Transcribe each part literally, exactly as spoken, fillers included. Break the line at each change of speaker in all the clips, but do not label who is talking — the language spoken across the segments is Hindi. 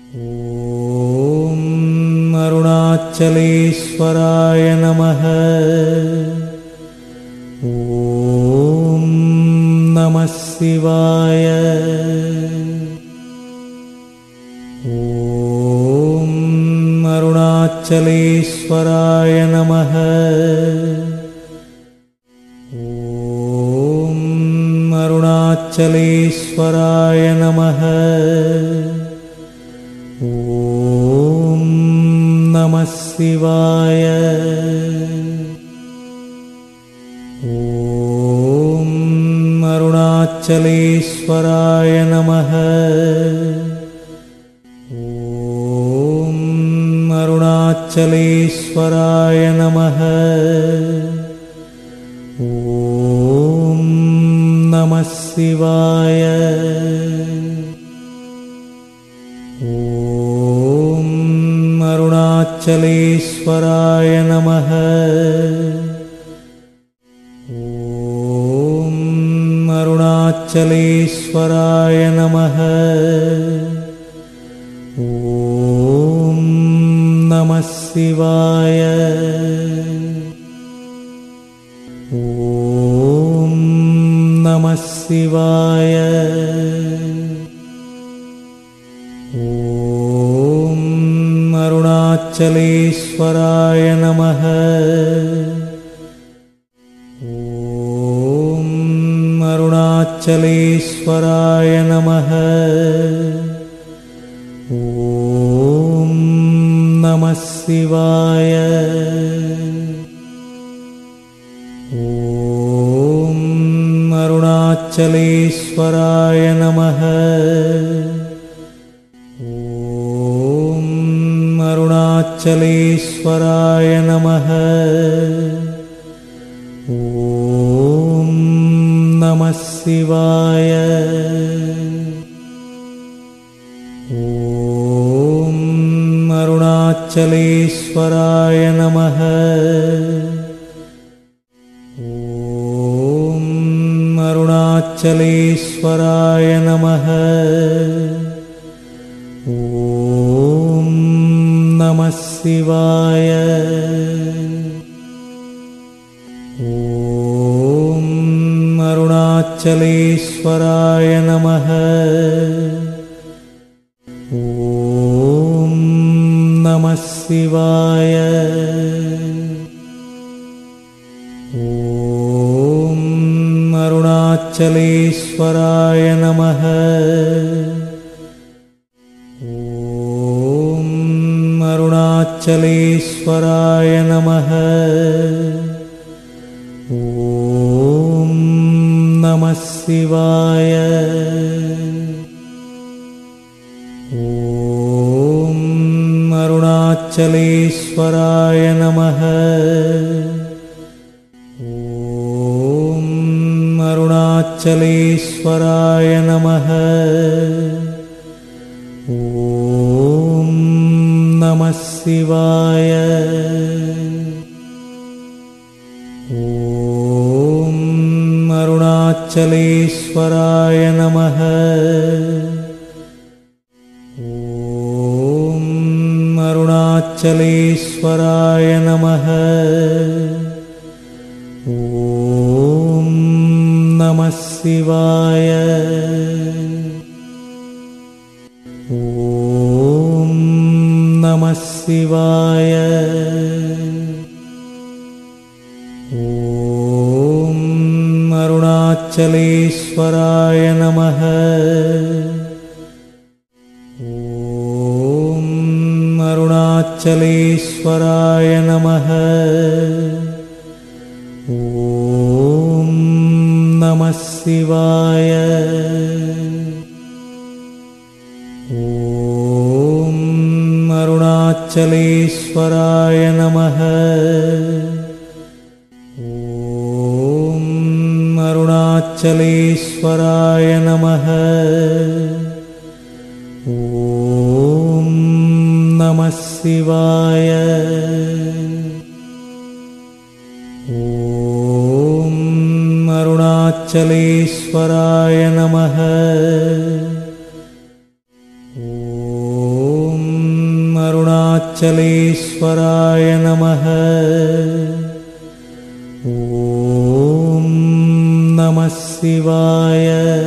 ॐ अरुणाचलेश्वराय नमः। ॐ नमः शिवाय। ॐ अरुणाचलेश्वराय नमः। ॐ अरुणाचलेश्वराय नमः। ॐ नमः शिवाय। ॐ अरुणाचलेश्वराय नमः। ॐ अरुणाचलेश्वराय नमः। ॐ नमः शिवाय। ॐ अरुणाचलेश्वराय नमः। ॐ अरुणाचलेश्वराय नमः। ॐ नमः शिवाय। ॐ नमः शिवाय। ॐ अरुणाचलेश्वराय नमः। ॐ अरुणाचलेश्वराय नमः। ॐ नमः शिवाय। ॐ अरुणाचलेश्वराय नमः। ॐ अरुणाचलेश्वराय नमः। ॐ नमः शिवाय। ॐ अरुणाचलेश्वराय नमः। ॐ अरुणाचलेश्वराय नमः। ॐ नमः शिवाय। ॐ अरुणाचलेश्वराय नमः। ॐ नमः शिवाय। ॐ अरुणाचलेश्वराय नमः। ॐ अरुणाचलेश्वराय नमः। ॐ नमः शिवाय। ॐ अरुणाचलेश्वराय नमः। ॐ अरुणाचलेश्वराय नमः। ॐ नमः शिवाय। ॐ अरुणाचलेश्वराय नमः। ॐ अरुणाचलेश्वराय नमः। ॐ नमः शिवाय। ॐ नमः शिवाय। ॐ अरुणाचलेश्वराय नमः। ॐ अरुणाचलेश्वराय नमः। ॐ नमः शिवाय। ॐ अरुणाचलेश्वराय नमः। ॐ अरुणाचलेश्वराय नमः। ॐ नमः शिवाय। ॐ अरुणाचलेश्वराय नमः। ॐ अरुणाचलेश्वराय नमः। ॐ नमः शिवाय।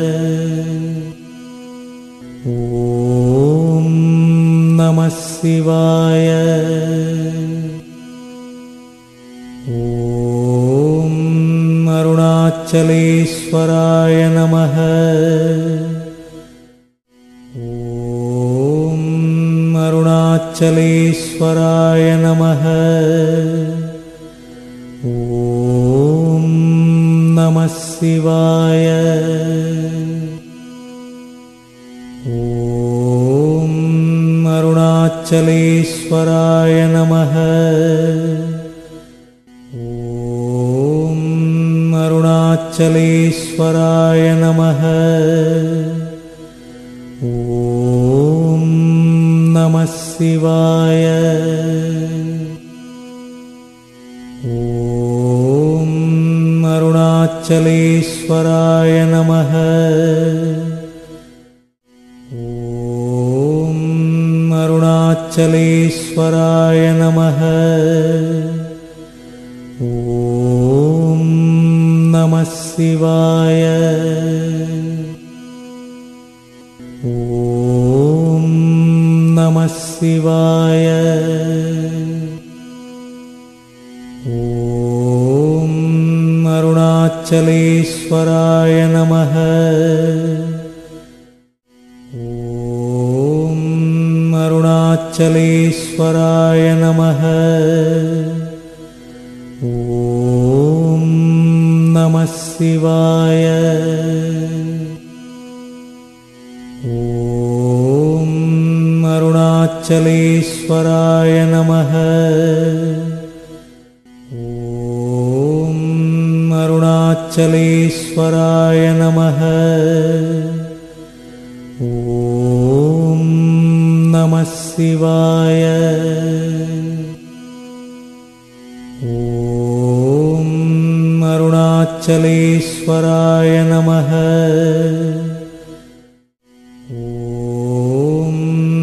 ॐ नमः शिवाय। ॐ अरुणाचलेश्वराय नमः। ॐ अरुणाचलेश्वराय नमः। ॐ नमः शिवाय। ॐ अरुणाचलेश्वराय नमः। ॐ अरुणाचलेश्वराय नमः। ॐ नमः शिवाय। ॐ अरुणाचलेश्वराय नमः। ॐ अरुणाचलेश्वराय नमः। ॐ नमः शिवाय। ॐ नमः शिवाय। ॐ अरुणाचलेश्वराय नमः। ॐ अरुणाचलेश्वराय नमः। ॐ नमः शिवाय। ॐ अरुणाचलेश्वराय नमः। ॐ अरुणाचलेश्वराय नमः। ॐ नमः शिवाय। ॐ अरुणाचलेश्वराय नमः। ॐ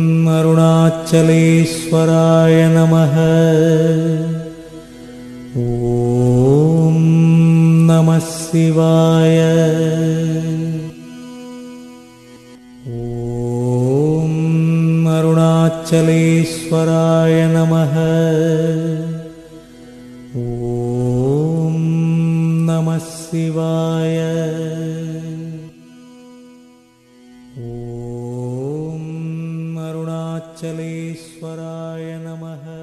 अरुणाचलेश्वराय नमः। ॐ नमः शिवाय। ॐ अरुणाचलेश्वराय नमः। ॐ नमः शिवाय। ॐ अरुणाचलेश्वराय नमः।